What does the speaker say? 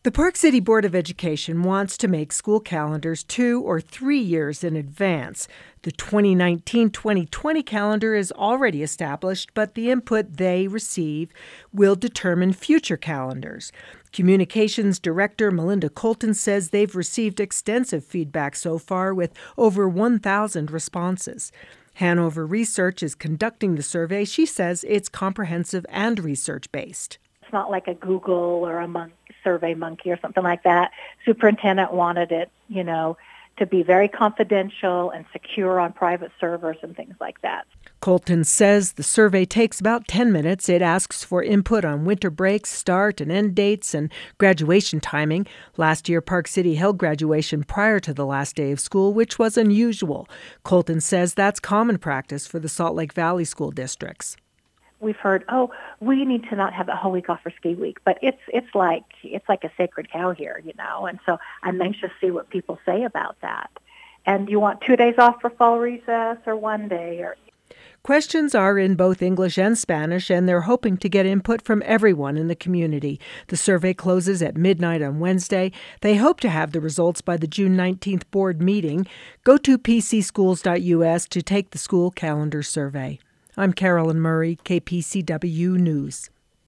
The Park City Board of Education wants to make school calendars 2 or 3 years in advance. The 2019-2020 calendar is already established, but the input they receive will determine future calendars. Communications Director Melinda Colton says they've received extensive feedback so far with over 1,000 responses. Hanover Research is conducting the survey. She says it's comprehensive and research-based. It's not like a Google or a Survey Monkey or something like that. Superintendent wanted it, to be very confidential and secure on private servers and things like that. Colton says the survey takes about 10 minutes. It asks for input on winter breaks, start and end dates, and graduation timing. Last year, Park City held graduation prior to the last day of school, which was unusual. Colton says that's common practice for the Salt Lake Valley school districts. We've heard, we need to not have the whole week off for ski week, but it's like a sacred cow here, and so I'm anxious to see what people say about that. And you want 2 days off for fall recess or 1 day? Questions are in both English and Spanish, and they're hoping to get input from everyone in the community. The survey closes at midnight on Wednesday. They hope to have the results by the June 19th board meeting. Go to pcschools.us to take the school calendar survey. I'm Carolyn Murray, KPCW News.